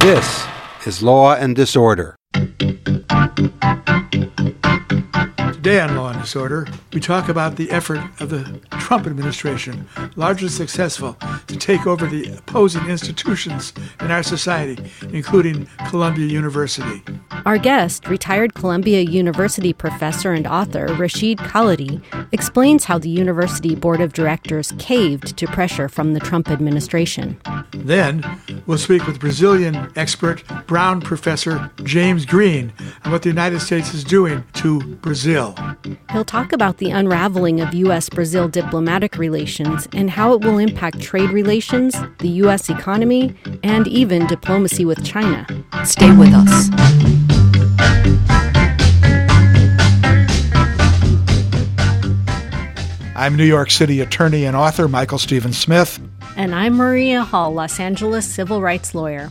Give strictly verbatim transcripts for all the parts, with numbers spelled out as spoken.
This is Law and Disorder. Today on Law and Disorder, we talk about the effort of the Trump administration, largely successful, to take over the opposing institutions in our society, including Columbia University. Our guest, retired Columbia University professor and author Rashid Khalidi, explains how the university board of directors caved to pressure from the Trump administration. Then, we'll speak with Brazilian expert Brown professor James Green on what the United States is doing to Brazil. He'll talk about the unraveling of U S Brazil diplomatic relations and how it will impact trade relations, the U S economy, and even diplomacy with China. Stay with us. I'm New York City attorney and author Michael Stephen Smith. And I'm Maria Hall, Los Angeles civil rights lawyer.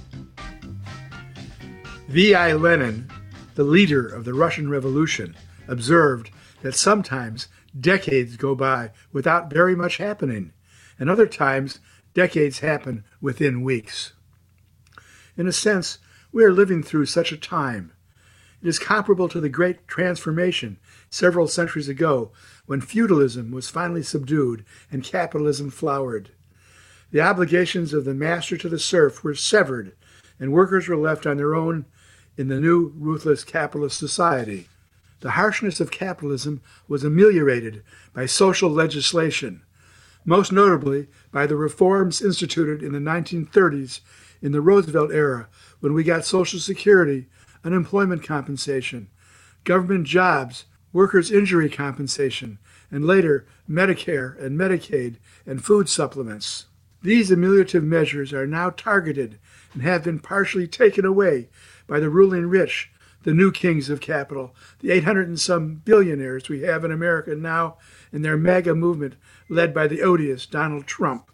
V I Lenin, the leader of the Russian Revolution, observed that sometimes decades go by without very much happening, and other times decades happen within weeks. In a sense, we are living through such a time. It is comparable to the Great Transformation several centuries ago, when feudalism was finally subdued and capitalism flowered. The obligations of the master to the serf were severed, and workers were left on their own in the new ruthless capitalist society. The harshness of capitalism was ameliorated by social legislation, most notably by the reforms instituted in the nineteen thirties in the Roosevelt era, when we got Social Security, unemployment compensation, government jobs, workers' injury compensation, and later Medicare and Medicaid and food supplements. These ameliorative measures are now targeted and have been partially taken away by the ruling rich, the new kings of capital, the eight hundred and some billionaires we have in America now, and their MAGA movement led by the odious Donald Trump.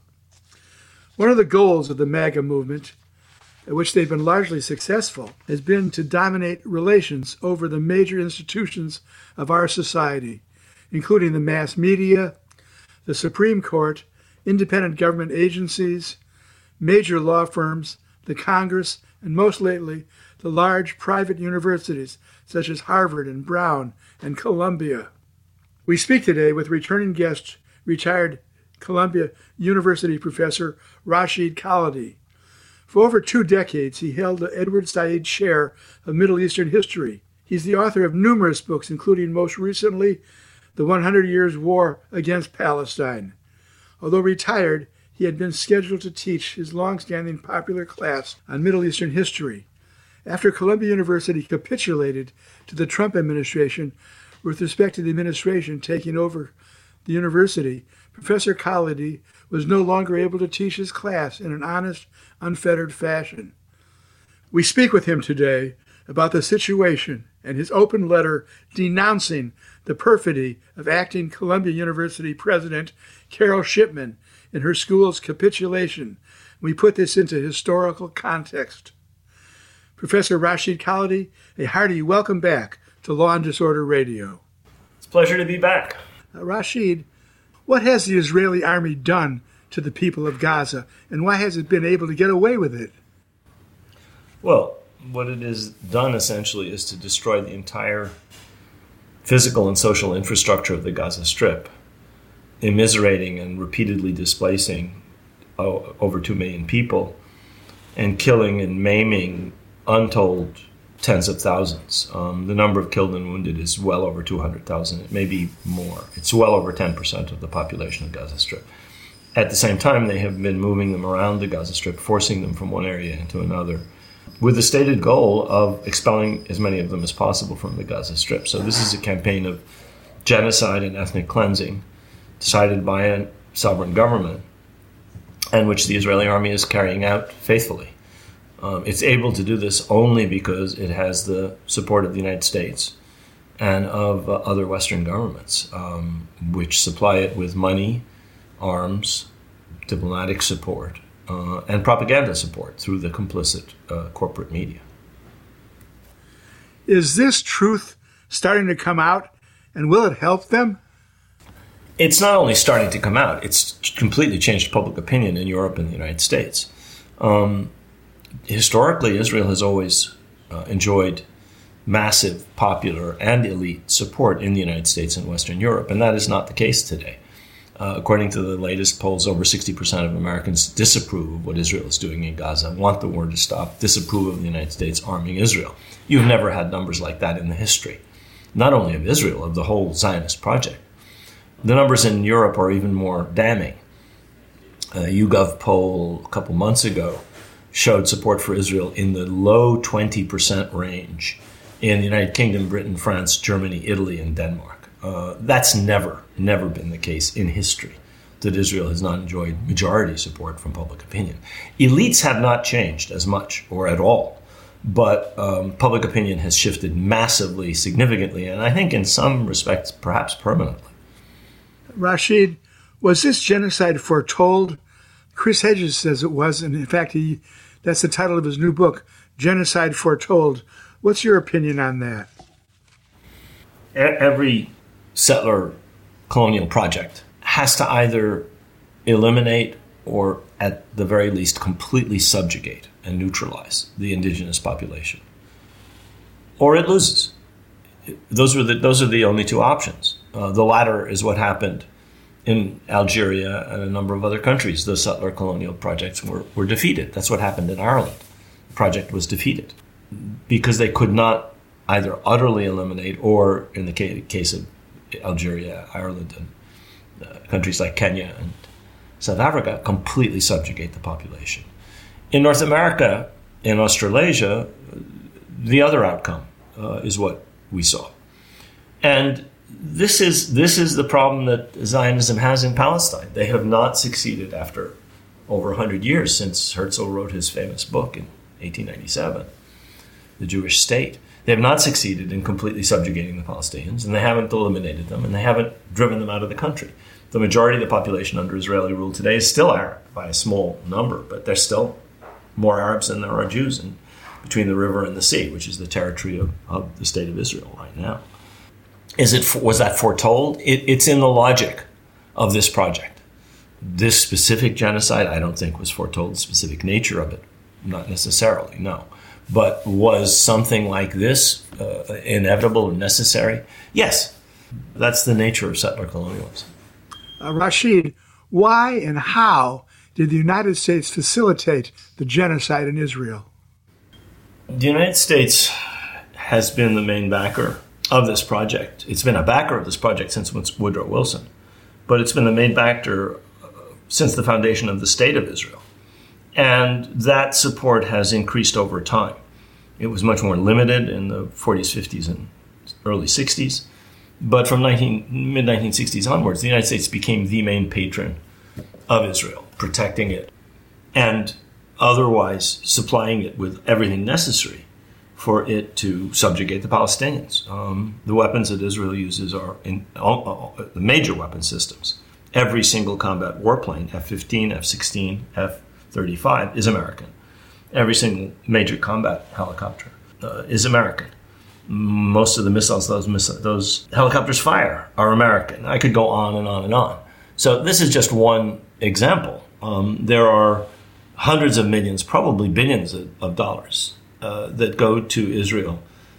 One of the goals of the MAGA movement, at which they've been largely successful, has been to dominate relations over the major institutions of our society, including the mass media, the Supreme Court, independent government agencies, major law firms, the Congress, and most lately, the large private universities such as Harvard and Brown and Columbia. We speak today with returning guest, retired Columbia University professor Rashid Khalidi. For over two decades, he held the Edward Said Chair of Middle Eastern History. He's the author of numerous books, including most recently, The one hundred Years' War Against Palestine. Although retired, he had been scheduled to teach his long-standing popular class on Middle Eastern history. After Columbia University capitulated to the Trump administration with respect to the administration taking over the university, Professor Khalidi was no longer able to teach his class in an honest, unfettered fashion. We speak with him today about the situation and his open letter denouncing the perfidy of acting Columbia University President Carol Shipman in her school's capitulation. We put this into historical context. Professor Rashid Khalidi, a hearty welcome back to Law and Disorder Radio. It's a pleasure to be back. Uh, Rashid, what has the Israeli army done to the people of Gaza, and why has it been able to get away with it? Well, what it has done essentially is to destroy the entire physical and social infrastructure of the Gaza Strip, immiserating and repeatedly displacing oh, over two million people and killing and maiming untold tens of thousands. Um, the number of killed and wounded is well over two hundred thousand. It may be more. It's well over ten percent of the population of Gaza Strip. At the same time, they have been moving them around the Gaza Strip, forcing them from one area into another, with the stated goal of expelling as many of them as possible from the Gaza Strip. So this is a campaign of genocide and ethnic cleansing decided by a sovereign government, and which the Israeli army is carrying out faithfully. Um, it's able to do this only because it has the support of the United States and of uh, other Western governments, um, which supply it with money, arms, diplomatic support, uh, and propaganda support through the complicit uh, corporate media. Is this truth starting to come out, and will it help them? It's not only starting to come out, it's completely changed public opinion in Europe and the United States. Um, historically, Israel has always uh, enjoyed massive popular and elite support in the United States and Western Europe, and that is not the case today. Uh, according to the latest polls, over sixty percent of Americans disapprove of what Israel is doing in Gaza, want the war to stop, disapprove of the United States arming Israel. You've never had numbers like that in the history, not only of Israel, of the whole Zionist project. The numbers in Europe are even more damning. A YouGov poll a couple months ago showed support for Israel in the low twenty percent range in the United Kingdom, Britain, France, Germany, Italy, and Denmark. Uh, that's never, never been the case in history, that Israel has not enjoyed majority support from public opinion. Elites have not changed as much or at all, but um, public opinion has shifted massively, significantly, and I think in some respects, perhaps permanently. Rashid, was this genocide foretold? Chris Hedges says it was, and in fact, he that's the title of his new book, Genocide Foretold. What's your opinion on that? Every settler colonial project has to either eliminate or, at the very least, completely subjugate and neutralize the indigenous population, or it loses. Those were the, those are the only two options. Uh, the latter is what happened in Algeria and a number of other countries. The settler colonial projects were, were defeated. That's what happened in Ireland. The project was defeated because they could not either utterly eliminate or, in the case of Algeria, Ireland, and uh, countries like Kenya and South Africa, completely subjugate the population. In North America, in Australasia, the other outcome uh, is what we saw. And this is this is the problem that Zionism has in Palestine. They have not succeeded after over one hundred years since Herzl wrote his famous book in eighteen ninety-seven, The Jewish State. They have not succeeded in completely subjugating the Palestinians, and they haven't eliminated them, and they haven't driven them out of the country. The majority of the population under Israeli rule today is still Arab by a small number, but there's still more Arabs than there are Jews in, between the river and the sea, which is the territory of, of the state of Israel right now. Is it was that foretold? It, it's in the logic of this project. This specific genocide, I don't think was foretold. The specific nature of it, not necessarily, no. But was something like this uh, inevitable or necessary? Yes. That's the nature of settler colonialism. Uh, Rashid, why and how did the United States facilitate the genocide in Israel? The United States has been the main backer of this project. It's been a backer of this project since Woodrow Wilson, but it's been the main backer since the foundation of the State of Israel. And that support has increased over time. It was much more limited in the forties, fifties, and early sixties. But from mid nineteen sixties onwards, the United States became the main patron of Israel, protecting it and otherwise supplying it with everything necessary for it to subjugate the Palestinians. Um, the weapons that Israel uses are in all, all, the major weapon systems. Every single combat warplane, F fifteen, F sixteen, F thirty-five, is American. Every single major combat helicopter uh, is American. Most of the missiles those miss- those helicopters fire are American. I could go on and on and on. So this is just one example. Um, there are hundreds of millions, probably billions of, of dollars uh, that go to Israel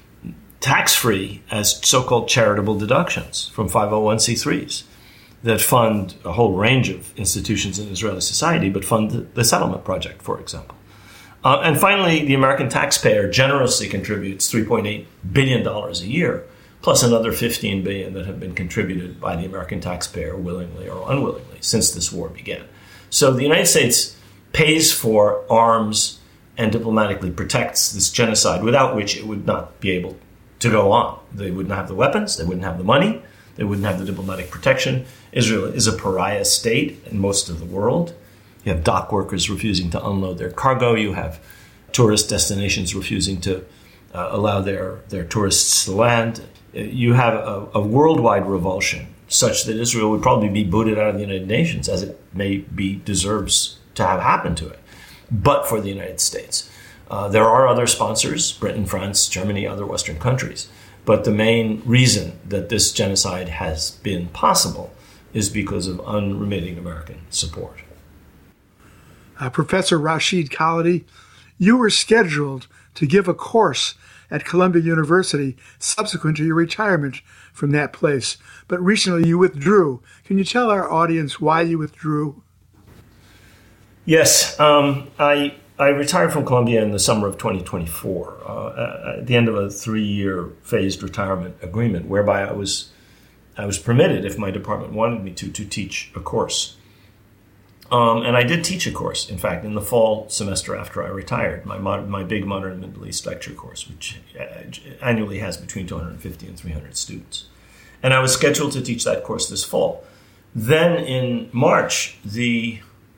tax-free as so-called charitable deductions from five oh one c threes that fund a whole range of institutions in Israeli society, but fund the, the settlement project, for example. Uh, and finally, the American taxpayer generously contributes three point eight billion dollars a year, plus another fifteen billion dollars that have been contributed by the American taxpayer willingly or unwillingly since this war began. So the United States pays for arms and diplomatically protects this genocide, without which it would not be able to go on. They wouldn't have the weapons, they wouldn't have the money, they wouldn't have the diplomatic protection. Israel is a pariah state in most of the world. You have dock workers refusing to unload their cargo. You have tourist destinations refusing to uh, allow their, their tourists to land. You have a, a worldwide revulsion such that Israel would probably be booted out of the United Nations, as it may be deserves to have happened to it, but for the United States. Uh, there are other sponsors, Britain, France, Germany, other Western countries. But the main reason that this genocide has been possible is because of unremitting American support. Uh, Professor Rashid Khalidi, You were scheduled to give a course at Columbia University subsequent to your retirement from that place, but recently you withdrew. Can you tell our audience why you withdrew? Yes, um, I I retired from Columbia in the summer of twenty twenty-four, uh, at the end of a three-year phased retirement agreement, whereby I was I was permitted, if my department wanted me to, to teach a course. Um, and I did teach a course, in fact, in the fall semester after I retired, my mod- my big Modern Middle East lecture course, which annually has between two hundred fifty and three hundred students. And I was scheduled to teach that course this fall. Then in March, the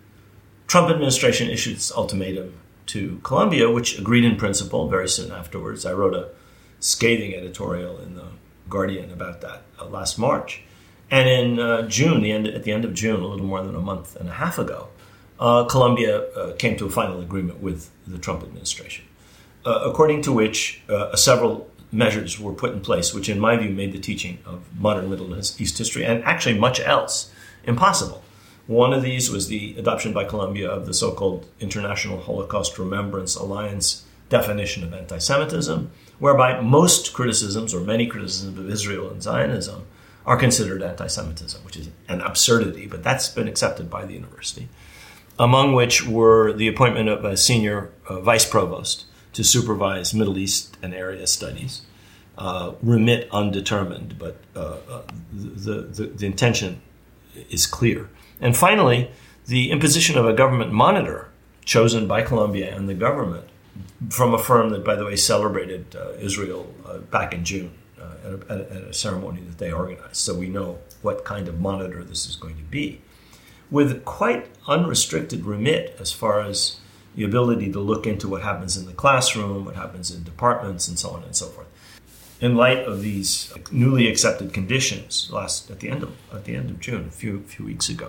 Trump administration issued its ultimatum to Columbia, which agreed in principle very soon afterwards. I wrote a scathing editorial in the Guardian about that uh, last March. And in uh, June, the end, at the end of June, a little more than a month and a half ago, uh, Columbia uh, came to a final agreement with the Trump administration, uh, according to which uh, several measures were put in place, which in my view made the teaching of modern Middle East history, and actually much else, impossible. One of these was the adoption by Columbia of the so-called International Holocaust Remembrance Alliance definition of anti-Semitism, whereby most criticisms, or many criticisms of Israel and Zionism, are considered anti-Semitism, which is an absurdity, but that's been accepted by the university, among which were the appointment of a senior uh, vice provost to supervise Middle East and area studies, uh, remit undetermined, but uh, uh, the, the, the intention is clear. And finally, the imposition of a government monitor chosen by Columbia and the government from a firm that, by the way, celebrated uh, Israel uh, back in June uh, at, a, at a ceremony that they organized. So we know what kind of monitor this is going to be, with quite unrestricted remit as far as the ability to look into what happens in the classroom, what happens in departments, and so on and so forth. In light of these newly accepted conditions, last at the end of at the end of June, a few few weeks ago,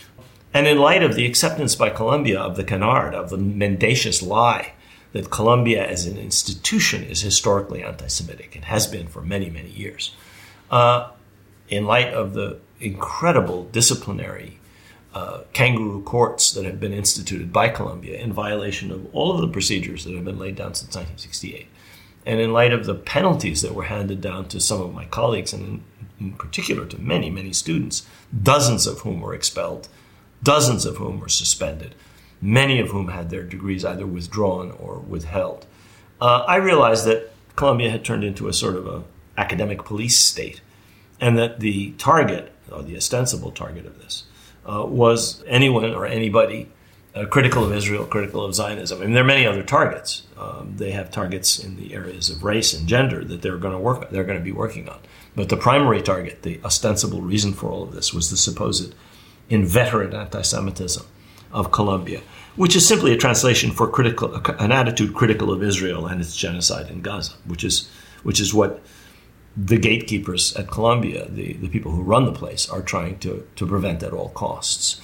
and in light of the acceptance by Columbia of the canard, of the mendacious lie that Columbia as an institution is historically anti-Semitic and has been for many, many years, uh, in light of the incredible disciplinary uh, kangaroo courts that have been instituted by Columbia in violation of all of the procedures that have been laid down since nineteen sixty-eight, and in light of the penalties that were handed down to some of my colleagues, and in, in particular to many, many students, dozens of whom were expelled, dozens of whom were suspended, many of whom had their degrees either withdrawn or withheld. Uh, I realized that Columbia had turned into a sort of a academic police state, and that the target, or the ostensible target of this, uh, was anyone or anybody uh, critical of Israel, critical of Zionism. I mean, there are many other targets. Um, they have targets in the areas of race and gender that they're going to work. They're going to be working on. But the primary target, the ostensible reason for all of this, was the supposed inveterate anti-Semitism of Columbia, which is simply a translation for critical, an attitude critical of Israel and its genocide in Gaza, which is which is what the gatekeepers at Columbia, the, the people who run the place, are trying to, to prevent at all costs.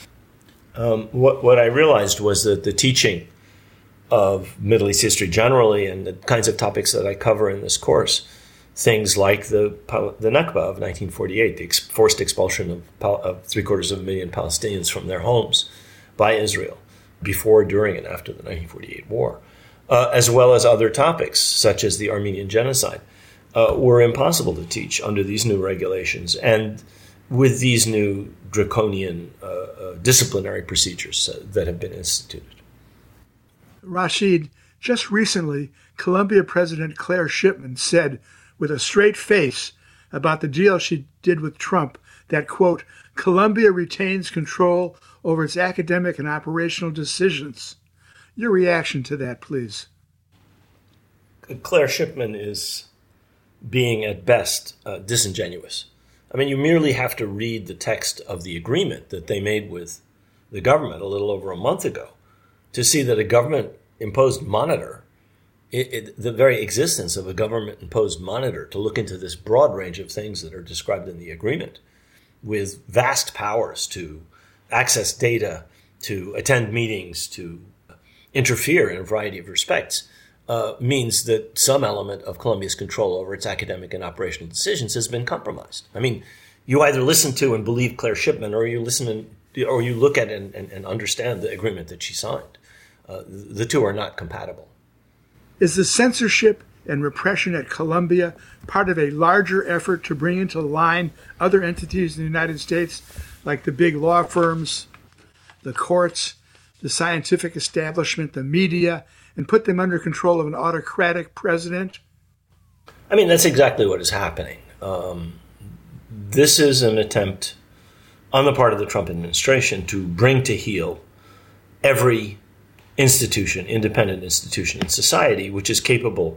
Um, what, what I realized was that the teaching of Middle East history generally and the kinds of topics that I cover in this course, things like the the Nakba of nineteen forty-eight, the ex- forced expulsion of, of three-quarters of a million Palestinians from their homes by Israel before, during, and after the nineteen forty-eight war, uh, as well as other topics such as the Armenian genocide, uh, were impossible to teach under these new regulations and with these new draconian uh, uh, disciplinary procedures uh, that have been instituted. Rashid, just recently, Columbia President Claire Shipman said with a straight face about the deal she did with Trump that, quote, Columbia retains control over its academic and operational decisions. Your reaction to that, please. Claire Shipman is being, at best, uh, disingenuous. I mean, you merely have to read the text of the agreement that they made with the government a little over a month ago to see that a government-imposed monitor, it, it, the very existence of a government-imposed monitor to look into this broad range of things that are described in the agreement, with vast powers to access data, to attend meetings, to interfere in a variety of respects, uh, means that some element of Columbia's control over its academic and operational decisions has been compromised. I mean, you either listen to and believe Claire Shipman, or you listen and, or you look at and, and, and understand the agreement that she signed. Uh, the two are not compatible. Is the censorship and repression at Columbia part of a larger effort to bring into line other entities in the United States, like the big law firms, the courts, the scientific establishment, the media, and put them under control of an autocratic president? I mean, that's exactly what is happening. Um, this is an attempt on the part of the Trump administration to bring to heel every institution, independent institution in society, which is capable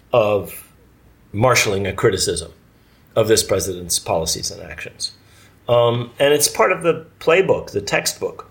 of marshaling a criticism of this president's policies and actions. Um, and it's part of the playbook, the textbook,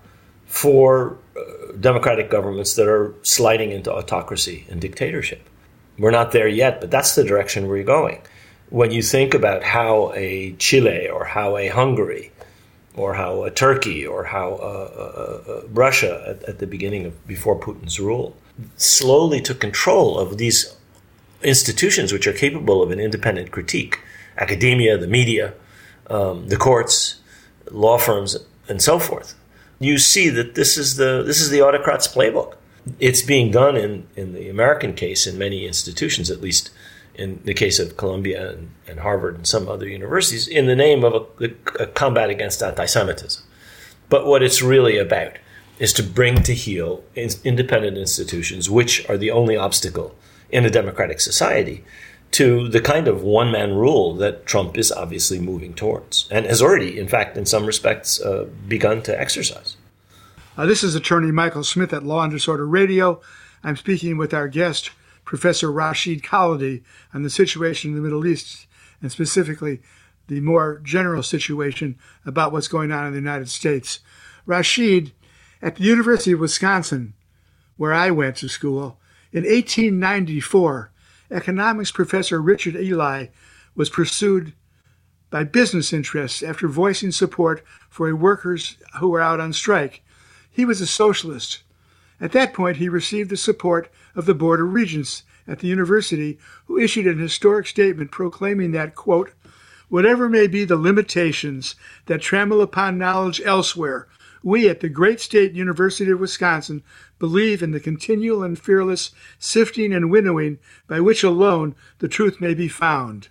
for uh, democratic governments that are sliding into autocracy and dictatorship. We're not there yet, but that's the direction we're going. When you think about how a Chile or how a Hungary or how a Turkey or how uh, uh, Russia at, at the beginning of, before Putin's rule, slowly took control of these institutions which are capable of an independent critique, academia, the media, um, the courts, law firms, and so forth. You see that this is the this is the autocrat's playbook. It's being done in, in the American case in many institutions, at least in the case of Columbia and, and Harvard and some other universities, in the name of a, a combat against anti-Semitism. But what it's really about is to bring to heel in, independent institutions, which are the only obstacle in a democratic society to the kind of one-man rule that Trump is obviously moving towards and has already, in fact, in some respects, uh, begun to exercise. Uh, this is attorney Michael Smith at Law and Disorder Radio. I'm speaking with our guest, Professor Rashid Khalidi, on the situation in the Middle East, and specifically the more general situation about what's going on in the United States. Rashid, at the University of Wisconsin, where I went to school, in eighteen ninety-four, economics professor Richard Ely was pursued by business interests after voicing support for workers who were out on strike. He was a socialist. At that point, he received the support of the Board of Regents at the university, who issued an historic statement proclaiming that, quote, "Whatever may be the limitations that trammel upon knowledge elsewhere, we at the great state University of Wisconsin believe in the continual and fearless sifting and winnowing by which alone the truth may be found."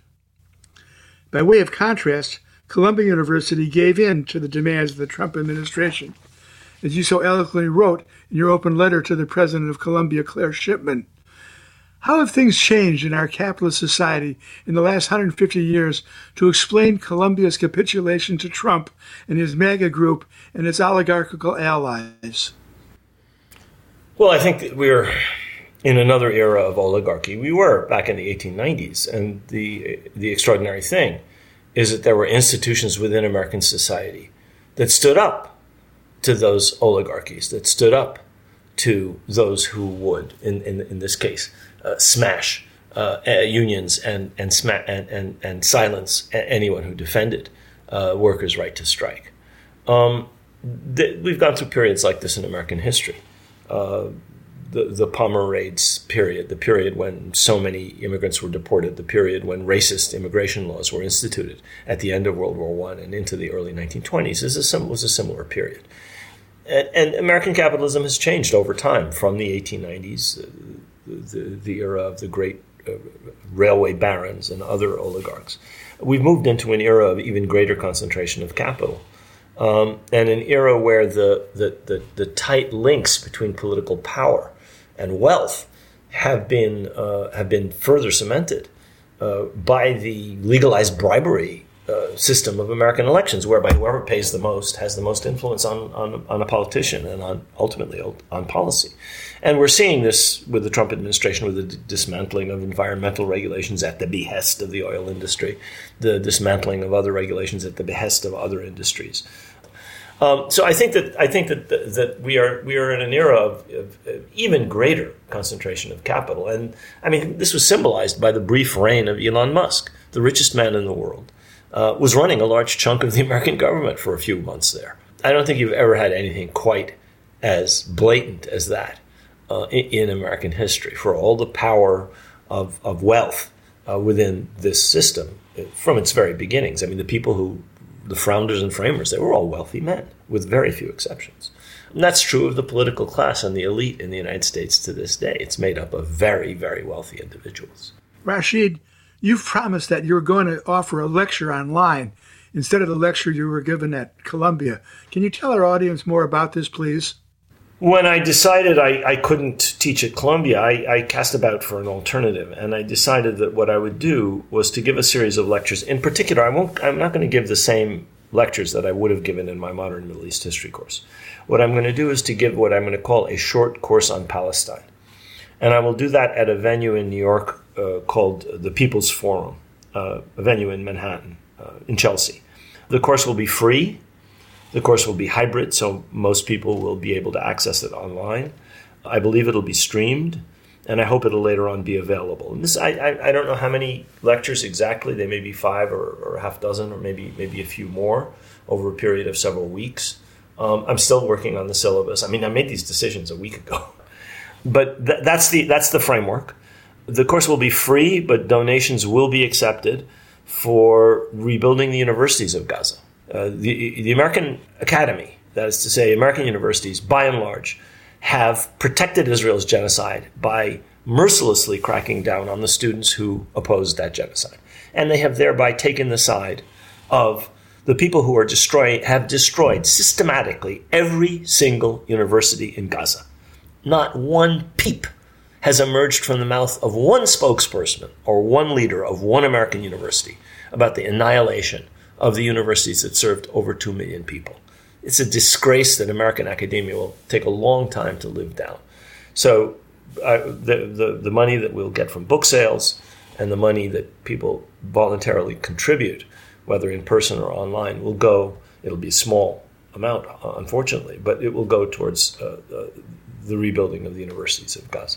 By way of contrast, Columbia University gave in to the demands of the Trump administration, as you so eloquently wrote in your open letter to the president of Columbia, Claire Shipman. How have things changed in our capitalist society in the last one hundred fifty years to explain Columbia's capitulation to Trump and his MAGA group and its oligarchical allies? Well, I think that we're in another era of oligarchy. We were back in the eighteen nineties, and the the extraordinary thing is that there were institutions within American society that stood up to those oligarchies, that stood up to those who would, in in, in this case, uh, smash uh, unions and and, sma- and and and silence anyone who defended uh, workers' right to strike. Um, th- we've gone through periods like this in American history. Uh, the, the Palmer Raids period, the period when so many immigrants were deported, the period when racist immigration laws were instituted at the end of World War One and into the early nineteen twenties is a sim- was a similar period. And, and American capitalism has changed over time from the eighteen nineties, uh, the, the era of the great uh, railway barons and other oligarchs. We've moved into an era of even greater concentration of capital. Um, and an era where the, the, the, the tight links between political power and wealth have been uh, have been further cemented uh, by the legalized bribery uh, system of American elections, whereby whoever pays the most has the most influence on, on, on a politician and on ultimately on policy. And we're seeing this with the Trump administration, with the d- dismantling of environmental regulations at the behest of the oil industry, the dismantling of other regulations at the behest of other industries. Um, so I think that I think that that we are we are in an era of, of, of even greater concentration of capital, and I mean this was symbolized by the brief reign of Elon Musk, the richest man in the world, uh, was running a large chunk of the American government for a few months there. I don't think you've ever had anything quite as blatant as that uh, in, in American history, for all the power of of wealth uh, within this system from its very beginnings. I mean, the people who The founders and framers, they were all wealthy men, with very few exceptions. And that's true of the political class and the elite in the United States to this day. It's made up of very, very wealthy individuals. Rashid, you've promised that you were going to offer a lecture online instead of the lecture you were given at Columbia. Can you tell our audience more about this, please? When I decided I, I couldn't teach at Columbia, I, I cast about for an alternative, and I decided that what I would do was to give a series of lectures. In particular, I won't, I'm not going to give the same lectures that I would have given in my Modern Middle East History course. What I'm going to do is to give what I'm going to call a short course on Palestine. And I will do that at a venue in New York uh, called the People's Forum, uh, a venue in Manhattan, uh, in Chelsea. The course will be free. The course will be hybrid, so most people will be able to access it online. I believe it'll be streamed, and I hope it'll later on be available. And this, I, I, I don't know how many lectures exactly. They may be five or, or a half dozen, or maybe maybe a few more over a period of several weeks. Um, I'm still working on the syllabus. I mean, I made these decisions a week ago, but th- that's the that's the framework. The course will be free, but donations will be accepted for rebuilding the universities of Gaza. Uh, the, the American Academy, that is to say, American universities, by and large, have protected Israel's genocide by mercilessly cracking down on the students who opposed that genocide. And they have thereby taken the side of the people who are destroying, have destroyed systematically every single university in Gaza. Not one peep has emerged from the mouth of one spokesperson or one leader of one American university about the annihilation of the universities that served over two million people. It's a disgrace that American academia will take a long time to live down. So uh, the, the, the money that we'll get from book sales and the money that people voluntarily contribute, whether in person or online, will go, it'll be a small amount, unfortunately, but it will go towards uh, uh, the rebuilding of the universities of Gaza.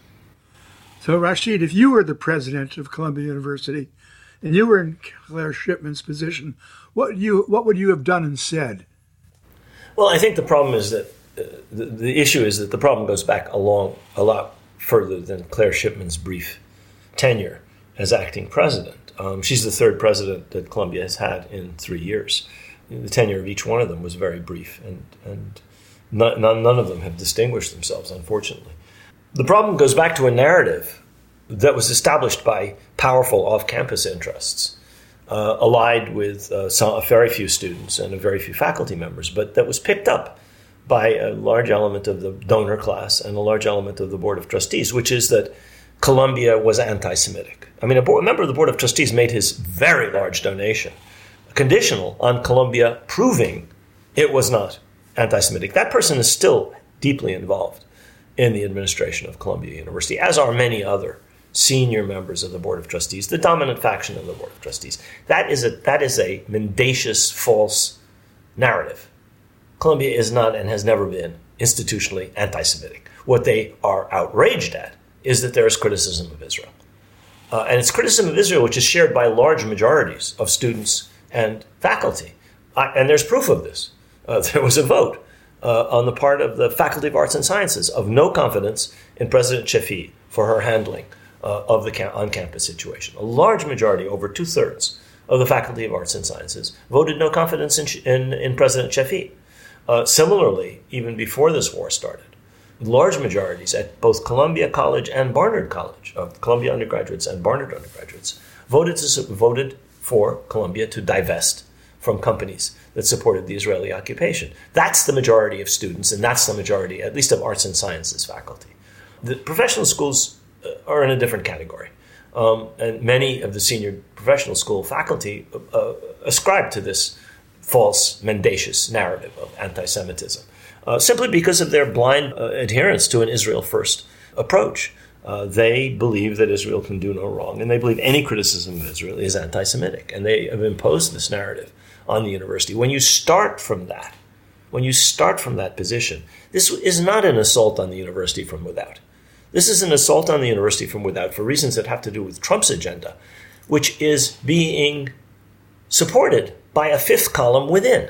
So, Rashid, if you were the president of Columbia University and you were in Claire Shipman's position, what you what would you have done and said? Well, I think the problem is that uh, the, the issue is that the problem goes back a long, a lot further than Claire Shipman's brief tenure as acting president. Um, she's the third president that Columbia has had in three years. The tenure of each one of them was very brief, and and none, none of them have distinguished themselves, unfortunately. The problem goes back to a narrative that was established by powerful off-campus interests, uh, allied with uh, some, a very few students and a very few faculty members, but that was picked up by a large element of the donor class and a large element of the Board of Trustees, which is that Columbia was anti-Semitic. I mean, a, board, a member of the Board of Trustees made his very large donation conditional on Columbia proving it was not anti-Semitic. That person is still deeply involved in the administration of Columbia University, as are many other senior members of the Board of Trustees, the dominant faction of the Board of Trustees. That is a that is a mendacious, false narrative. Columbia is not and has never been institutionally anti-Semitic. What they are outraged at is that there is criticism of Israel. Uh, and it's criticism of Israel which is shared by large majorities of students and faculty. I, and there's proof of this. Uh, there was a vote Uh, on the part of the Faculty of Arts and Sciences of no confidence in President Shafee for her handling uh, of the cam- on-campus situation. A large majority, over two-thirds, of the Faculty of Arts and Sciences voted no confidence in, in, in President Shafee. Uh, similarly, even before this war started, large majorities at both Columbia College and Barnard College, of Columbia undergraduates and Barnard undergraduates, voted to, voted for Columbia to divest from companies that supported the Israeli occupation. That's the majority of students, and that's the majority, at least of arts and sciences faculty. The professional schools are in a different category. Um, and many of the senior professional school faculty uh, ascribe to this false, mendacious narrative of anti-Semitism, uh, simply because of their blind uh, adherence to an Israel-first approach. Uh, they believe that Israel can do no wrong, and they believe any criticism of Israel is anti-Semitic, and they have imposed this narrative on the university. When you start from that, when you start from that position, this is not an assault on the university from without. This is an assault on the university from without for reasons that have to do with Trump's agenda, which is being supported by a fifth column within.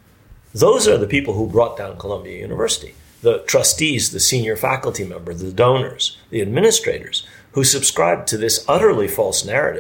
Those are the people who brought down Columbia University. The trustees, the senior faculty member, the donors, the administrators, who subscribed to this utterly false narrative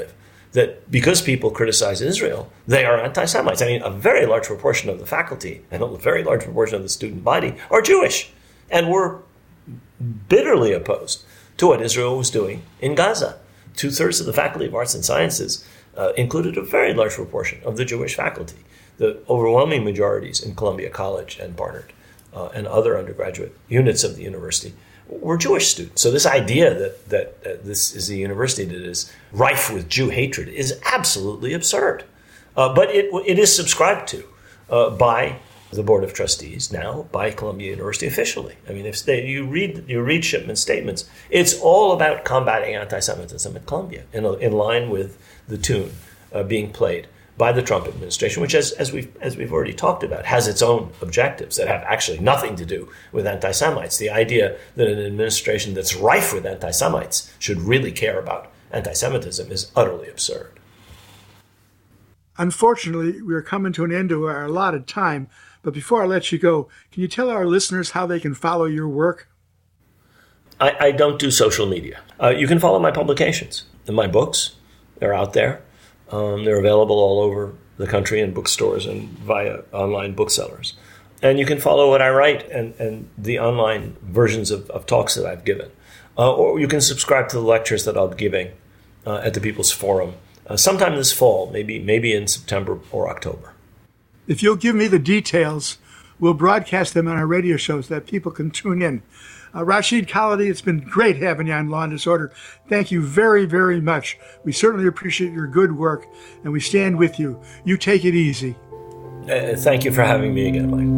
that because people criticize Israel, they are anti-Semites. I mean, a very large proportion of the faculty and a very large proportion of the student body are Jewish and were bitterly opposed to what Israel was doing in Gaza. Two-thirds of the Faculty of Arts and Sciences uh, included a very large proportion of the Jewish faculty. The overwhelming majorities in Columbia College and Barnard uh, and other undergraduate units of the university were Jewish students. So this idea that, that uh, this is a university that is rife with Jew hatred is absolutely absurd. Uh, but it, it is subscribed to uh, by the Board of Trustees, now by Columbia University officially. I mean, if they, you read you read Shipman's statements, it's all about combating anti-Semitism at Columbia, in, in line with the tune uh, being played by the Trump administration, which, as, as we've as we've already talked about, has its own objectives that have actually nothing to do with anti-Semites. The idea that an administration that's rife with anti-Semites should really care about anti-Semitism is utterly absurd. Unfortunately, we are coming to an end of our allotted time. But before I let you go, can you tell our listeners how they can follow your work? I, I don't do social media. Uh, you can follow my publications and my books. They're out there. Um, they're available all over the country in bookstores and via online booksellers. And you can follow what I write and, and the online versions of, of talks that I've given. Uh, or you can subscribe to the lectures that I'll be giving uh, at the People's Forum uh, sometime this fall, maybe maybe in September or October. If you'll give me the details, we'll broadcast them on our radio shows so that people can tune in. Uh, Rashid Khalidi, it's been great having you on Law and Disorder. Thank you very, very much. We certainly appreciate your good work, and we stand with you. You take it easy. Uh, thank you for having me again, Mike.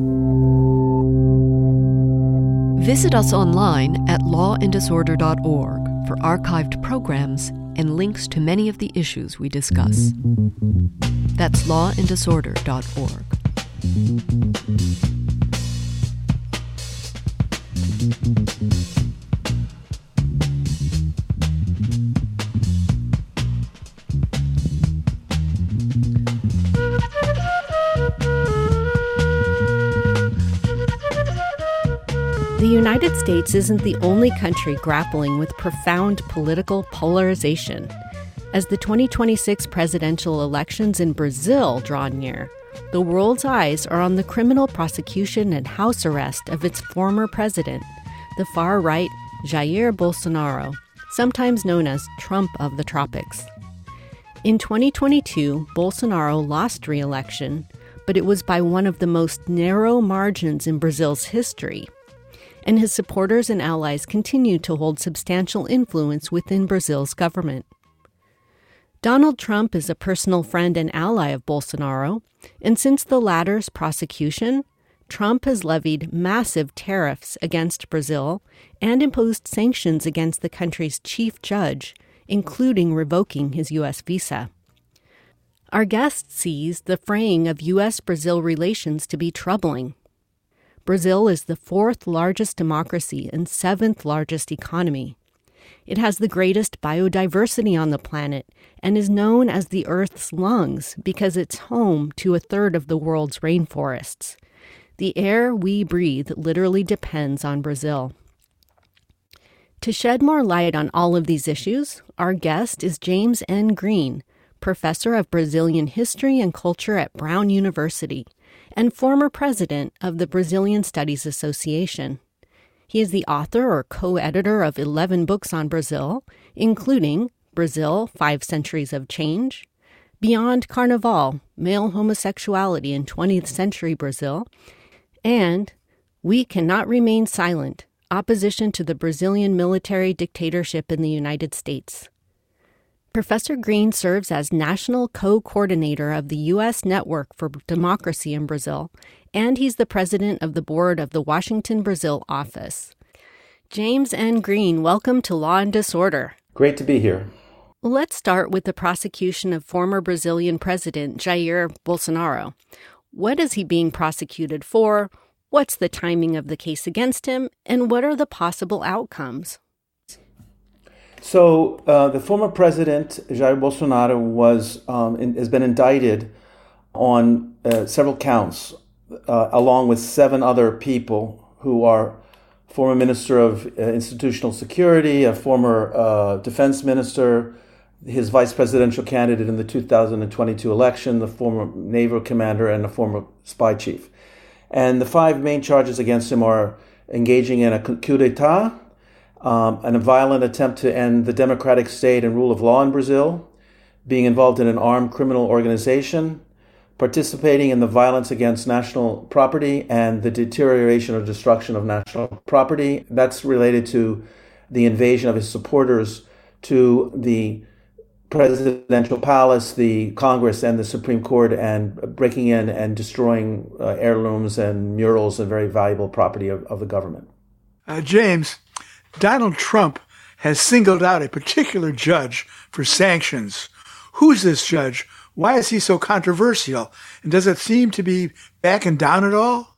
Visit us online at law and disorder dot org for archived programs and links to many of the issues we discuss. That's law and disorder dot org. The United States isn't the only country grappling with profound political polarization. As the twenty twenty-six presidential elections in Brazil draw near, the world's eyes are on the criminal prosecution and house arrest of its former president, the far-right Jair Bolsonaro, sometimes known as Trump of the tropics. In twenty twenty-two, Bolsonaro lost re-election, but it was by one of the most narrow margins in Brazil's history, and his supporters and allies continue to hold substantial influence within Brazil's government. Donald Trump is a personal friend and ally of Bolsonaro, and since the latter's prosecution, Trump has levied massive tariffs against Brazil and imposed sanctions against the country's chief judge, including revoking his U S visa. Our guest sees the fraying of U S Brazil relations to be troubling. Brazil is the fourth largest democracy and seventh largest economy. It has the greatest biodiversity on the planet and is known as the Earth's lungs because it's home to a third of the world's rainforests. The air we breathe literally depends on Brazil. To shed more light on all of these issues, our guest is James N. Green, professor of Brazilian history and culture at Brown University and former president of the Brazilian Studies Association. He is the author or co-editor of eleven books on Brazil, including Brazil, Five Centuries of Change, Beyond Carnival, Male Homosexuality in twentieth Century Brazil, and We Cannot Remain Silent, Opposition to the Brazilian Military Dictatorship in the United States. Professor Green serves as National Co-Coordinator of the U S Network for Democracy in Brazil, and he's the president of the board of the Washington, Brazil office. James N. Green, welcome to Law and Disorder. Great to be here. Let's start with the prosecution of former Brazilian President Jair Bolsonaro. What is he being prosecuted for? What's the timing of the case against him? And what are the possible outcomes? So uh, the former president, Jair Bolsonaro, was um, in, has been indicted on uh, several counts, uh, along with seven other people who are former minister of uh, institutional security, a former uh, defense minister, his vice presidential candidate in the two thousand twenty-two election, the former naval commander, and the former spy chief. And the five main charges against him are engaging in a coup d'etat, um, and a violent attempt to end the democratic state and rule of law in Brazil, being involved in an armed criminal organization, participating in the violence against national property and the deterioration or destruction of national property. That's related to the invasion of his supporters to the presidential palace, the Congress, and the Supreme Court, and breaking in and destroying uh, heirlooms and murals and very valuable property of, of the government. Uh, James, Donald Trump has singled out a particular judge for sanctions. Who's this judge? Why is he so controversial? And does it seem to be backing down at all?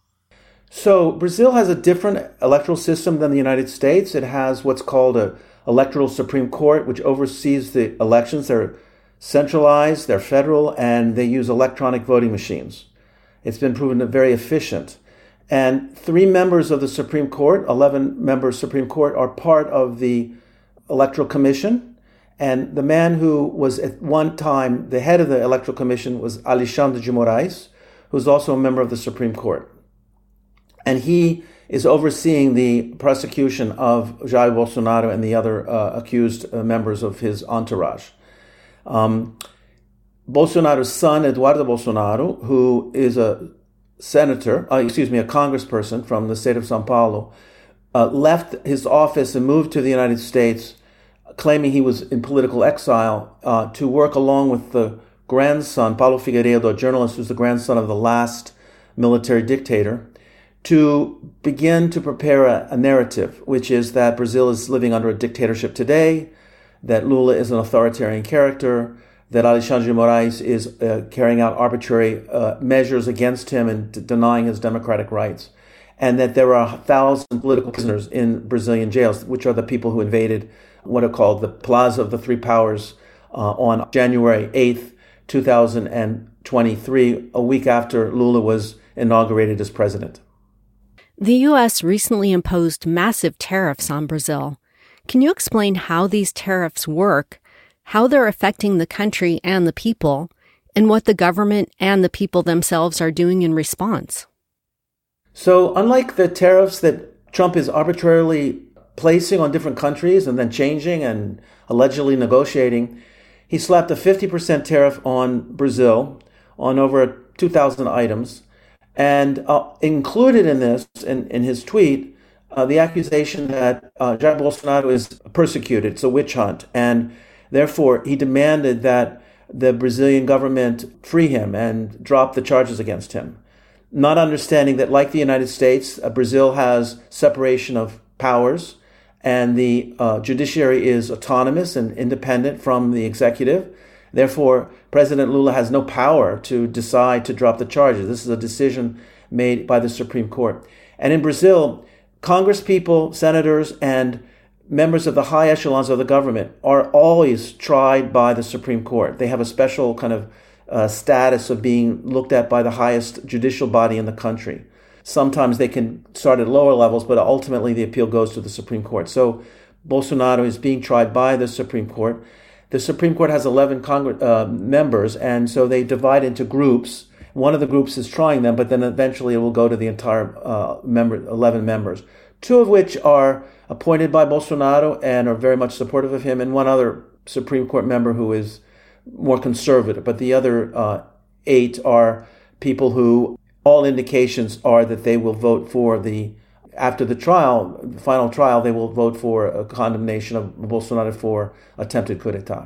So Brazil has a different electoral system than the United States. It has what's called a electoral Supreme Court, which oversees the elections. They're centralized, they're federal, and they use electronic voting machines. It's been proven very efficient. And three members of the Supreme Court, eleven-member Supreme Court, are part of the Electoral Commission. And the man who was at one time the head of the Electoral Commission was Alexandre de Moraes, who's also a member of the Supreme Court. And he is overseeing the prosecution of Jair Bolsonaro and the other uh, accused uh, members of his entourage. Um, Bolsonaro's son, Eduardo Bolsonaro, who is a senator, uh, excuse me, a congressperson from the state of São Paulo, uh, left his office and moved to the United States, claiming he was in political exile, uh, to work along with the grandson, Paulo Figueiredo, a journalist who's the grandson of the last military dictator, to begin to prepare a, a narrative, which is that Brazil is living under a dictatorship today, that Lula is an authoritarian character, that Alexandre de Moraes is uh, carrying out arbitrary uh, measures against him and d- denying his democratic rights, and that there are a thousand political prisoners in Brazilian jails, which are the people who invaded what are called the Plaza of the Three Powers uh, on January eighth, two thousand twenty-three, a week after Lula was inaugurated as president. The U S recently imposed massive tariffs on Brazil. Can you explain how these tariffs work, how they're affecting the country and the people, and what the government and the people themselves are doing in response? So, unlike the tariffs that Trump is arbitrarily placing on different countries and then changing and allegedly negotiating, he slapped a fifty percent tariff on Brazil on over two thousand items. And uh, included in this, in, in his tweet, uh, the accusation that uh, Jair Bolsonaro is persecuted. It's a witch hunt. And therefore, he demanded that the Brazilian government free him and drop the charges against him. Not understanding that, like the United States, uh, Brazil has separation of powers, and the uh, judiciary is autonomous and independent from the executive. Therefore, President Lula has no power to decide to drop the charges. This is a decision made by the Supreme Court. And in Brazil, Congress people, senators, and members of the high echelons of the government are always tried by the Supreme Court. They have a special kind of uh, status of being looked at by the highest judicial body in the country. Sometimes they can start at lower levels, but ultimately the appeal goes to the Supreme Court. So Bolsonaro is being tried by the Supreme Court. The Supreme Court has eleven Congress, uh, members, and so they divide into groups. One of the groups is trying them, but then eventually it will go to the entire uh, member, eleven members, two of which are appointed by Bolsonaro and are very much supportive of him, and one other Supreme Court member who is more conservative. But the other uh, eight are people who all indications are that they will vote for the, after the trial, the final trial, they will vote for a condemnation of Bolsonaro for attempted coup d'etat.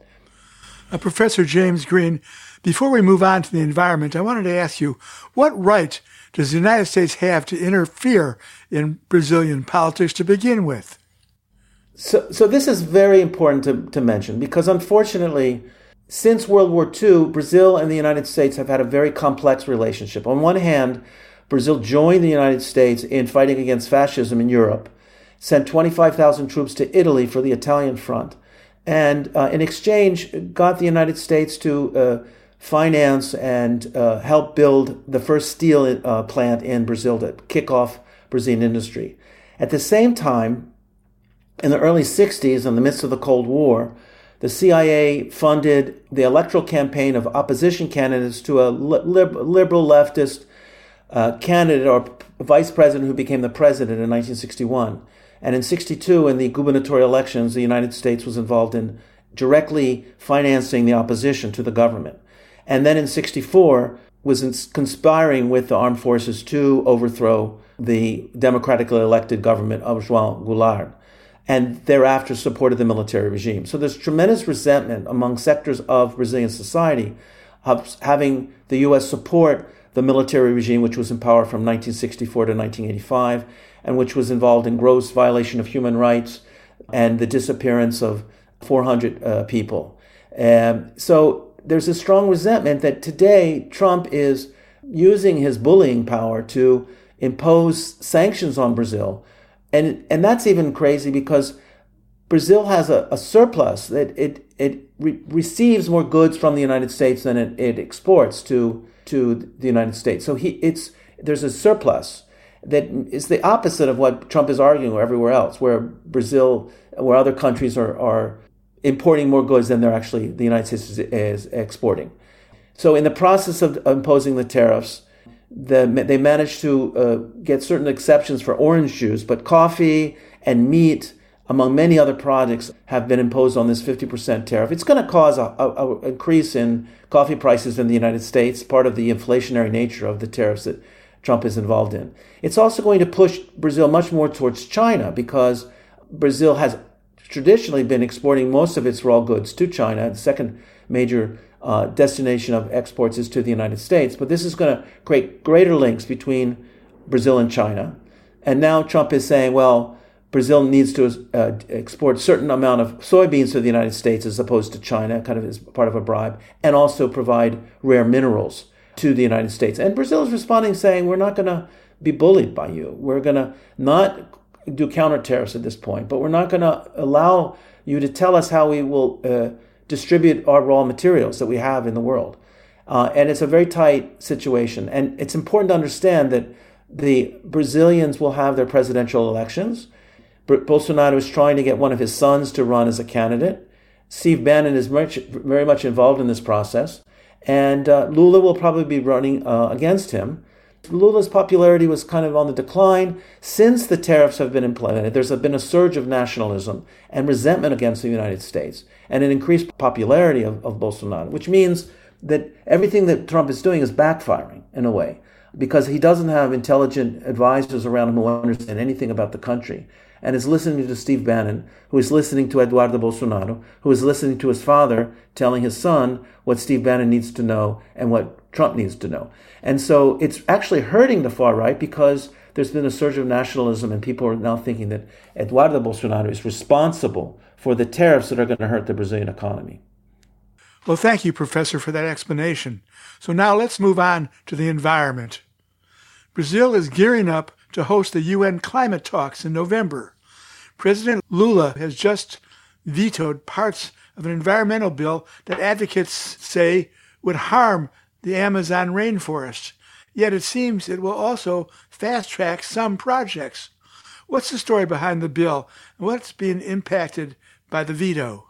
Uh, Professor James Green, before we move on to the environment, I wanted to ask you, what right does the United States have to interfere in Brazilian politics to begin with? So, so this is very important to, to mention, because unfortunately, since World War Two, Brazil and the United States have had a very complex relationship. On one hand, Brazil joined the United States in fighting against fascism in Europe, sent twenty-five thousand troops to Italy for the Italian front, and uh, in exchange got the United States to uh, finance and uh, help build the first steel uh, plant in Brazil to kick off Brazilian industry. At the same time, in the early sixties, in the midst of the Cold War, the C I A funded the electoral campaign of opposition candidates to a lib- liberal leftist uh, candidate or vice president who became the president in nineteen sixty-one. And in sixty-two, in the gubernatorial elections, the United States was involved in directly financing the opposition to the government. And then in sixty-four, was in conspiring with the armed forces to overthrow the democratically elected government of João Goulart, and thereafter supported the military regime. So there's tremendous resentment among sectors of Brazilian society of having the U S support the military regime, which was in power from nineteen sixty-four to nineteen eighty-five, and which was involved in gross violation of human rights and the disappearance of four hundred uh, people. Um, so there's a strong resentment that today Trump is using his bullying power to impose sanctions on Brazil. And and that's even crazy because Brazil has a, a surplus. It it, it re- receives more goods from the United States than it, it exports to to the United States. So he it's there's a surplus that is the opposite of what Trump is arguing everywhere else, where Brazil, where other countries are, are importing more goods than they're actually the United States is, is exporting. So in the process of imposing the tariffs, the, they managed to uh, get certain exceptions for orange juice, but coffee and meat, among many other products, have been imposed on this fifty percent tariff. It's going to cause a, a, a increase in coffee prices in the United States, part of the inflationary nature of the tariffs that Trump is involved in. It's also going to push Brazil much more towards China because Brazil has traditionally been exporting most of its raw goods to China. The second major uh, destination of exports is to the United States. But this is going to create greater links between Brazil and China. And now Trump is saying, well, Brazil needs to uh, export a certain amount of soybeans to the United States as opposed to China, kind of as part of a bribe, and also provide rare minerals to the United States. And Brazil is responding saying, we're not going to be bullied by you. We're going to not do counter tariffs at this point, but we're not going to allow you to tell us how we will uh, distribute our raw materials that we have in the world. Uh, and it's a very tight situation. And it's important to understand that the Brazilians will have their presidential elections. Bolsonaro is trying to get one of his sons to run as a candidate. Steve Bannon is much, very much involved in this process. And uh, Lula will probably be running uh, against him. Lula's popularity was kind of on the decline since the tariffs have been implemented. There's been a surge of nationalism and resentment against the United States and an increased popularity of, of Bolsonaro, which means that everything that Trump is doing is backfiring in a way because he doesn't have intelligent advisors around him who understand anything about the country and is listening to Steve Bannon, who is listening to Eduardo Bolsonaro, who is listening to his father telling his son what Steve Bannon needs to know and what Trump needs to know. And so it's actually hurting the far right because there's been a surge of nationalism and people are now thinking that Eduardo Bolsonaro is responsible for the tariffs that are going to hurt the Brazilian economy. Well, thank you, Professor, for that explanation. So now let's move on to the environment. Brazil is gearing up to host the U N climate talks in November. President Lula has just vetoed parts of an environmental bill that advocates say would harm the Amazon rainforest. Yet it seems it will also fast-track some projects. What's the story behind the bill, and what's being impacted by the veto?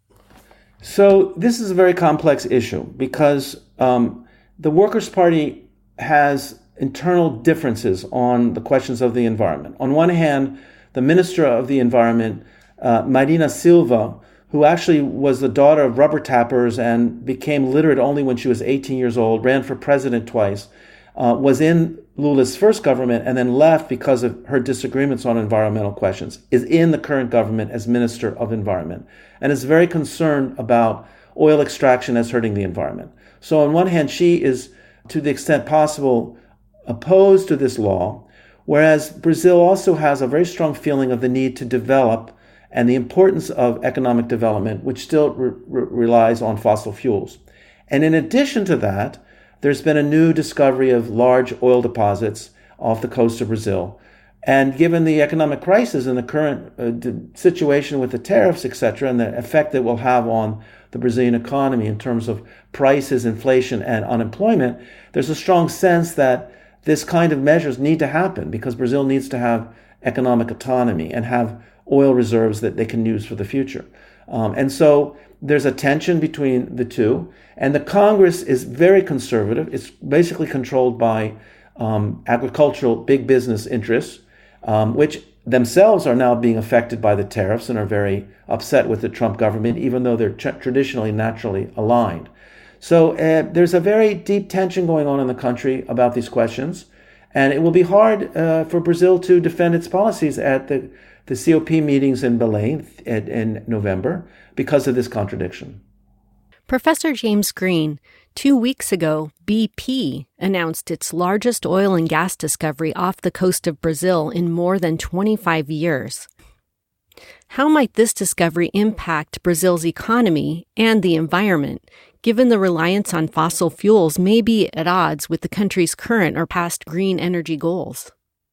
So this is a very complex issue because um, the Workers' Party has internal differences on the questions of the environment. On one hand, the Minister of the Environment, uh, Marina Silva, who actually was the daughter of rubber tappers and became literate only when she was eighteen years old, ran for president twice, uh, was in Lula's first government and then left because of her disagreements on environmental questions, is in the current government as Minister of Environment, and is very concerned about oil extraction as hurting the environment. So on one hand, she is, to the extent possible, opposed to this law, whereas Brazil also has a very strong feeling of the need to develop and the importance of economic development, which still re- re- relies on fossil fuels. And in addition to that, there's been a new discovery of large oil deposits off the coast of Brazil. And given the economic crisis and the current uh, d- situation with the tariffs, et cetera, and the effect it will have on the Brazilian economy in terms of prices, inflation, and unemployment, there's a strong sense that this kind of measures need to happen because Brazil needs to have economic autonomy and have oil reserves that they can use for the future. Um, and so there's a tension between the two. And the Congress is very conservative. It's basically controlled by um, agricultural big business interests, um, which themselves are now being affected by the tariffs and are very upset with the Trump government, even though they're tra- traditionally naturally aligned. So uh, there's a very deep tension going on in the country about these questions. And it will be hard uh, for Brazil to defend its policies at the, the C O P meetings in Belém in, in November because of this contradiction. Professor James Green, two weeks ago, B P announced its largest oil and gas discovery off the coast of Brazil in more than twenty-five years. How might this discovery impact Brazil's economy and the environment, given the reliance on fossil fuels may be at odds with the country's current or past green energy goals?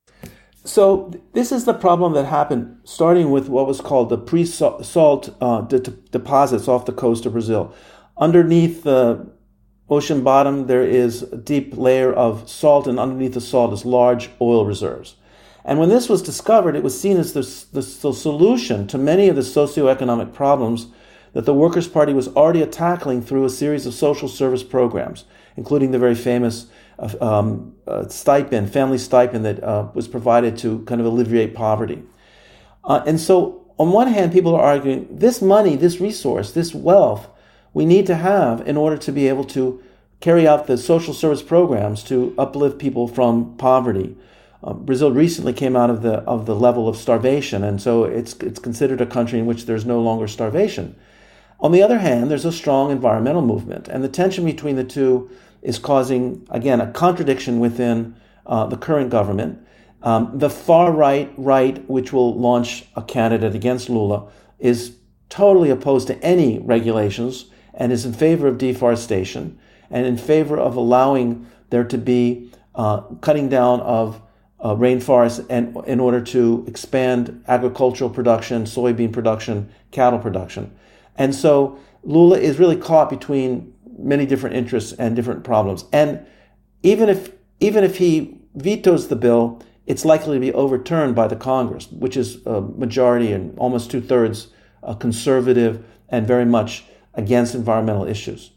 So this is the problem that happened starting with what was called the pre-salt uh, de- deposits off the coast of Brazil. Underneath the ocean bottom, there is a deep layer of salt, and underneath the salt is large oil reserves. And when this was discovered, it was seen as the, the, the solution to many of the socioeconomic problems that the Workers' Party was already tackling through a series of social service programs, including the very famous uh, um, uh, stipend, family stipend that uh, was provided to kind of alleviate poverty. Uh, and so, on one hand, people are arguing this money, this resource, this wealth, we need to have in order to be able to carry out the social service programs to uplift people from poverty. Uh, Brazil recently came out of the of the level of starvation, and so it's it's considered a country in which there's no longer starvation. On the other hand, there's a strong environmental movement, and the tension between the two is causing, again, a contradiction within uh, the current government. Um, the far right, right, which will launch a candidate against Lula, is totally opposed to any regulations and is in favor of deforestation and in favor of allowing there to be uh, cutting down of uh, rainforests and in order to expand agricultural production, soybean production, cattle production. And so Lula is really caught between many different interests and different problems. And even if even if he vetoes the bill, it's likely to be overturned by the Congress, which is a majority and almost two-thirds uh, conservative and very much against environmental issues.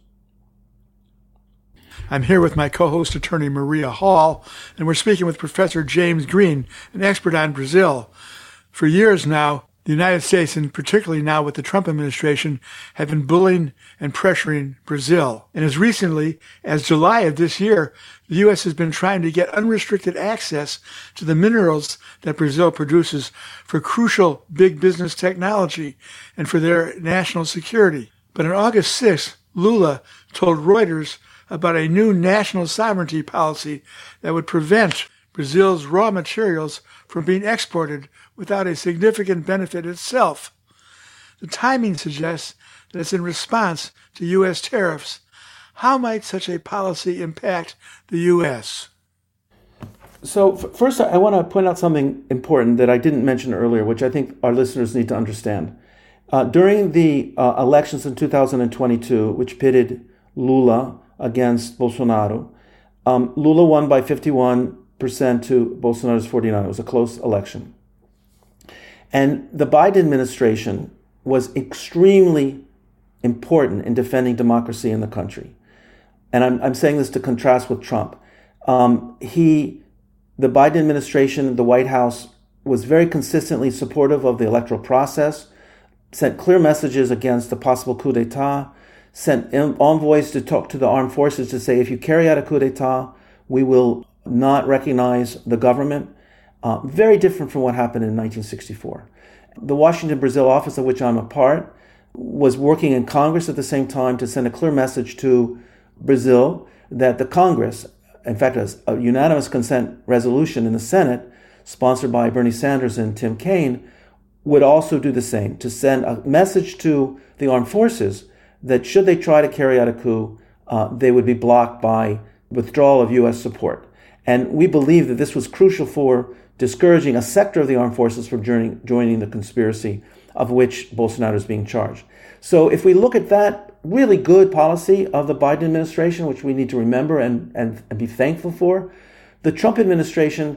I'm here with my co-host, attorney Maria Hall, and we're speaking with Professor James Green, an expert on Brazil. For years now, the United States, and particularly now with the Trump administration, have been bullying and pressuring Brazil. And as recently as July of this year, the U S has been trying to get unrestricted access to the minerals that Brazil produces for crucial big business technology and for their national security. But on August sixth, Lula told Reuters about a new national sovereignty policy that would prevent Brazil's raw materials from being exported without a significant benefit itself. The timing suggests that it's in response to U S tariffs. How might such a policy impact the U S? So f- first, I want to point out something important that I didn't mention earlier, which I think our listeners need to understand. Uh, during the uh, elections in two thousand twenty-two, which pitted Lula against Bolsonaro, um, Lula won by fifty-one percent to Bolsonaro's forty-nine. It was a close election. And the Biden administration was extremely important in defending democracy in the country. And I'm, I'm saying this to contrast with Trump. Um, he, the Biden administration, the White House, was very consistently supportive of the electoral process, sent clear messages against a possible coup d'etat, sent envoys to talk to the armed forces to say, if you carry out a coup d'etat, we will not recognize the government. Uh, very different from what happened in nineteen sixty-four. The Washington, Brazil office, of which I'm a part, was working in Congress at the same time to send a clear message to Brazil that the Congress, in fact, a unanimous consent resolution in the Senate, sponsored by Bernie Sanders and Tim Kaine, would also do the same, to send a message to the armed forces that should they try to carry out a coup, uh, they would be blocked by withdrawal of U S support. And we believe that this was crucial for discouraging a sector of the armed forces from joining, joining the conspiracy of which Bolsonaro is being charged. So if we look at that really good policy of the Biden administration, which we need to remember and, and, and be thankful for, the Trump administration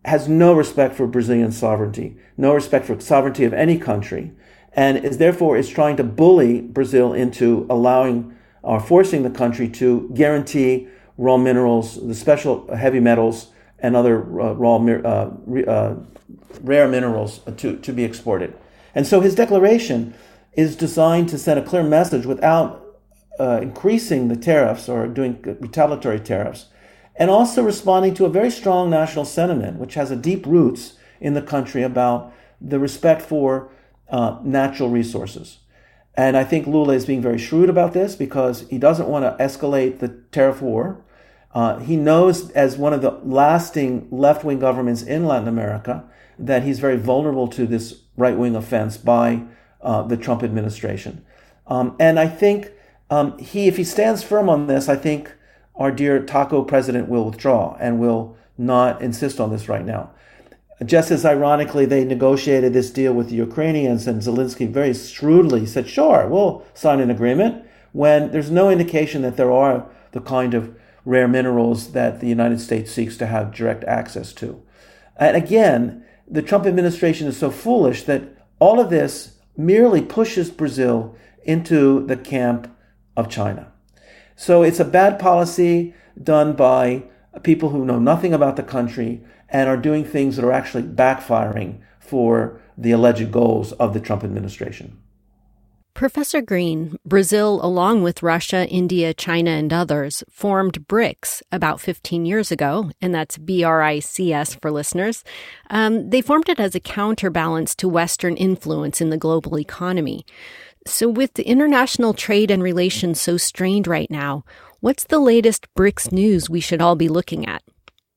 has no respect for Brazilian sovereignty, no respect for sovereignty of any country, and is therefore is trying to bully Brazil into allowing or forcing the country to guarantee raw minerals, the special heavy metals, and other uh, raw uh, uh, rare minerals to, to be exported. And so his declaration is designed to send a clear message without uh, increasing the tariffs or doing retaliatory tariffs, and also responding to a very strong national sentiment, which has a deep roots in the country about the respect for uh, natural resources. And I think Lula is being very shrewd about this because he doesn't want to escalate the tariff war. Uh, he knows, as one of the lasting left-wing governments in Latin America, that he's very vulnerable to this right-wing offense by uh, the Trump administration. Um, and I think um, he, if he stands firm on this, I think our dear Taco president will withdraw and will not insist on this right now. Just as ironically, they negotiated this deal with the Ukrainians, and Zelensky very shrewdly said, sure, we'll sign an agreement, when there's no indication that there are the kind of rare minerals that the United States seeks to have direct access to. And again, the Trump administration is so foolish that all of this merely pushes Brazil into the camp of China. So it's a bad policy done by people who know nothing about the country and are doing things that are actually backfiring for the alleged goals of the Trump administration. Professor Green, Brazil, along with Russia, India, China, and others, formed BRICS about fifteen years ago, and that's B R I C S for listeners. Um, they formed it as a counterbalance to Western influence in the global economy. So with the international trade and relations so strained right now, what's the latest BRICS news we should all be looking at?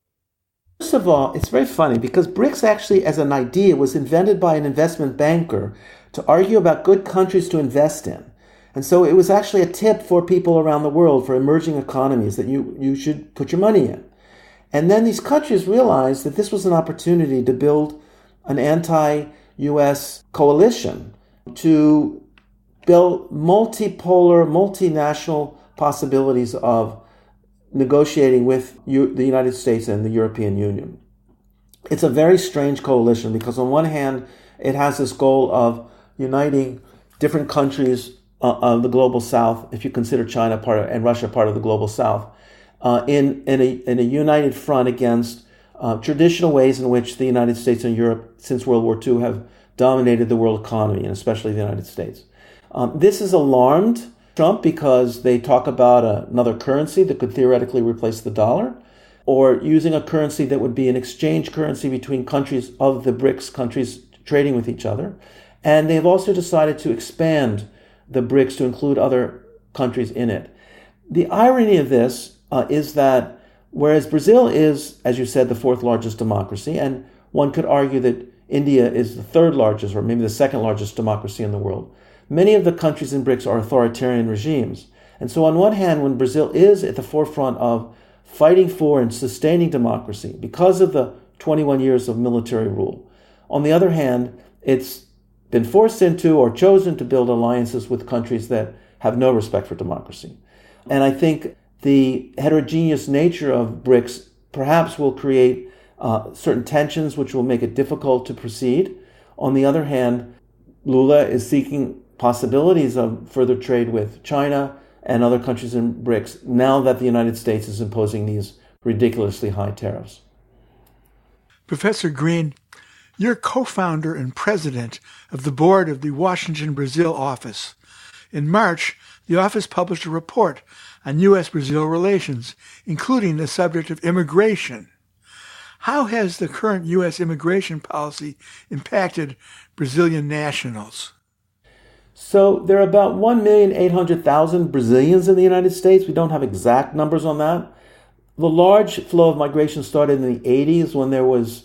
First of all, it's very funny because BRICS actually, as an idea, was invented by an investment banker to argue about good countries to invest in. And so it was actually a tip for people around the world, for emerging economies, that you, you should put your money in. And then these countries realized that this was an opportunity to build an anti-U S coalition, to build multipolar, multinational possibilities of negotiating with U- the United States and the European Union. It's a very strange coalition because on one hand, it has this goal of uniting different countries uh, of the global south, if you consider China part of, and Russia part of the global south, uh, in, in, a, in a united front against uh, traditional ways in which the United States and Europe, since World War Two, have dominated the world economy, and especially the United States. Um, this has alarmed Trump because they talk about a, another currency that could theoretically replace the dollar, or using a currency that would be an exchange currency between countries of the BRICS countries trading with each other. And they've also decided to expand the BRICS to include other countries in it. The irony of this uh, is that whereas Brazil is, as you said, the fourth largest democracy, and one could argue that India is the third largest or maybe the second largest democracy in the world, many of the countries in BRICS are authoritarian regimes. And so on one hand, when Brazil is at the forefront of fighting for and sustaining democracy because of the twenty-one years of military rule, on the other hand, it's been forced into or chosen to build alliances with countries that have no respect for democracy. And I think the heterogeneous nature of BRICS perhaps will create uh, certain tensions which will make it difficult to proceed. On the other hand, Lula is seeking possibilities of further trade with China and other countries in BRICS now that the United States is imposing these ridiculously high tariffs. Professor Green, you're co-founder and president of the board of the Washington Brazil office. In March, the office published a report on U S Brazil relations, including the subject of immigration. How has the current U S immigration policy impacted Brazilian nationals? So there are about one million eight hundred thousand Brazilians in the United States. We don't have exact numbers on that. The large flow of migration started in the eighties when there was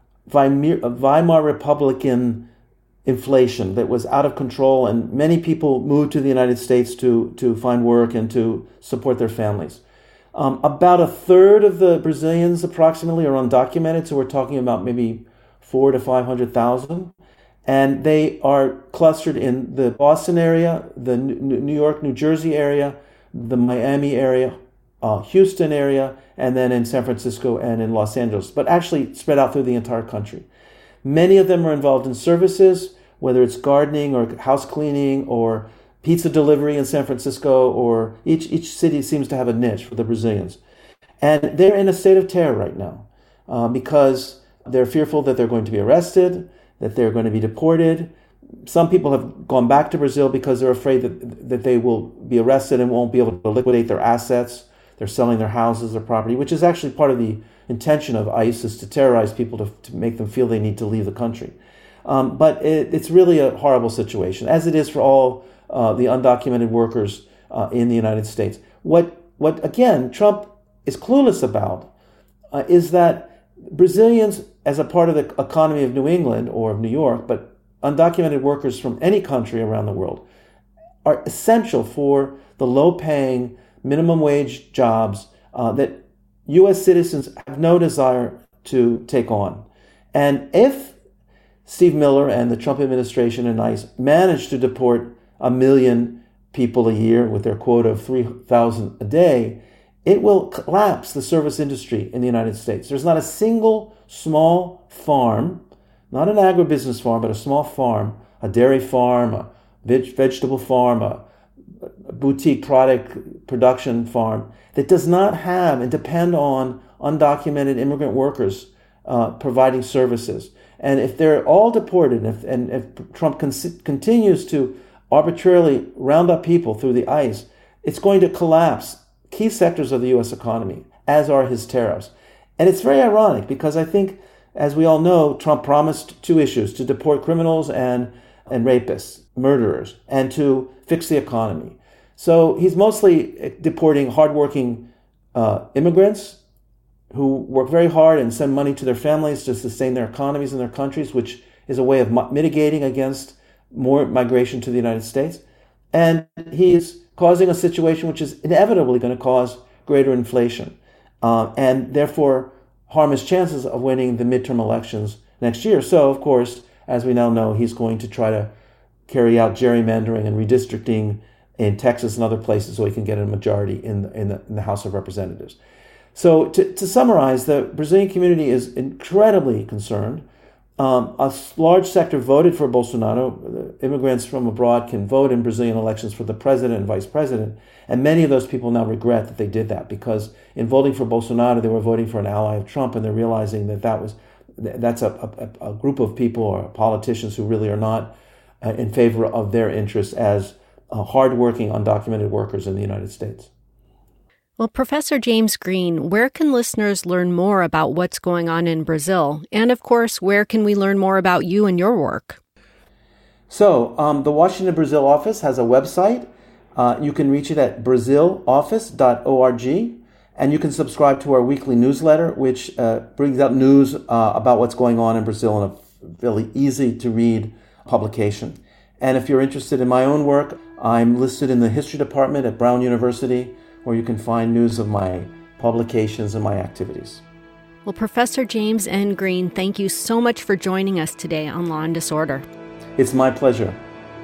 Weimar Republican inflation that was out of control, and many people moved to the United States to, to find work and to support their families. Um, about a third of the Brazilians approximately are undocumented, so we're talking about maybe four to five hundred thousand. And they are clustered in the Boston area, the New York, New Jersey area, the Miami area, uh, Houston area, and then in San Francisco and in Los Angeles, but actually spread out through the entire country. Many of them are involved in services, whether it's gardening or house cleaning or pizza delivery in San Francisco, or each, each city seems to have a niche for the Brazilians. And they're in a state of terror right now uh, because they're fearful that they're going to be arrested, that they're going to be deported. Some people have gone back to Brazil because they're afraid that, that they will be arrested and won't be able to liquidate their assets. They're selling their houses, their property, which is actually part of the intention of ICE, is to terrorize people to, to make them feel they need to leave the country. Um, but it, it's really a horrible situation, as it is for all uh, the undocumented workers uh, in the United States. What, what again, Trump is clueless about uh, is that Brazilians, as a part of the economy of New England or of New York, but undocumented workers from any country around the world, are essential for the low-paying, minimum wage jobs uh, that U S citizens have no desire to take on. And if Steve Miller and the Trump administration and ICE manage to deport a million people a year with their quota of three thousand a day, it will collapse the service industry in the United States. There's not a single small farm, not an agribusiness farm, but a small farm, a dairy farm, a veg- vegetable farm, a, a boutique product production farm that does not have and depend on undocumented immigrant workers uh, providing services. And if they're all deported, and if, and if Trump con- continues to arbitrarily round up people through the ICE, it's going to collapse key sectors of the U S economy, as are his tariffs. And it's very ironic because I think, as we all know, Trump promised two issues: to deport criminals and, and rapists, murderers, and to fix the economy. So he's mostly deporting hardworking uh, immigrants who work very hard and send money to their families to sustain their economies in their countries, which is a way of mitigating against more migration to the United States. And he's causing a situation which is inevitably going to cause greater inflation uh, and therefore harm his chances of winning the midterm elections next year. So, of course, as we now know, he's going to try to carry out gerrymandering and redistricting in Texas and other places so he can get a majority in the, in the, in the House of Representatives. So to, to summarize, the Brazilian community is incredibly concerned. Um, a large sector voted for Bolsonaro. The immigrants from abroad can vote in Brazilian elections for the president and vice president. And many of those people now regret that they did that, because in voting for Bolsonaro, they were voting for an ally of Trump, and they're realizing that that was that's a, a, a group of people or politicians who really are not uh, in favor of their interests as uh, hardworking, undocumented workers in the United States. Well, Professor James Green, where can listeners learn more about what's going on in Brazil? And, of course, where can we learn more about you and your work? So, um, the Washington Brazil office has a website. Uh, you can reach it at brazil office dot org, and you can subscribe to our weekly newsletter, which uh, brings out news uh, about what's going on in Brazil in a really easy-to-read publication. And if you're interested in my own work, I'm listed in the history department at Brown University, where you can find news of my publications and my activities. Well, Professor James N. Green, thank you so much for joining us today on Law and Disorder. It's my pleasure.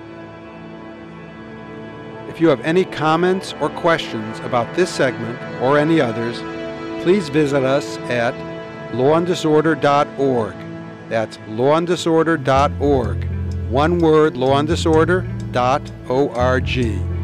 If you have any comments or questions about this segment or any others, please visit us at law and disorder dot org. That's law and disorder dot org. One word, law and disorder dot org.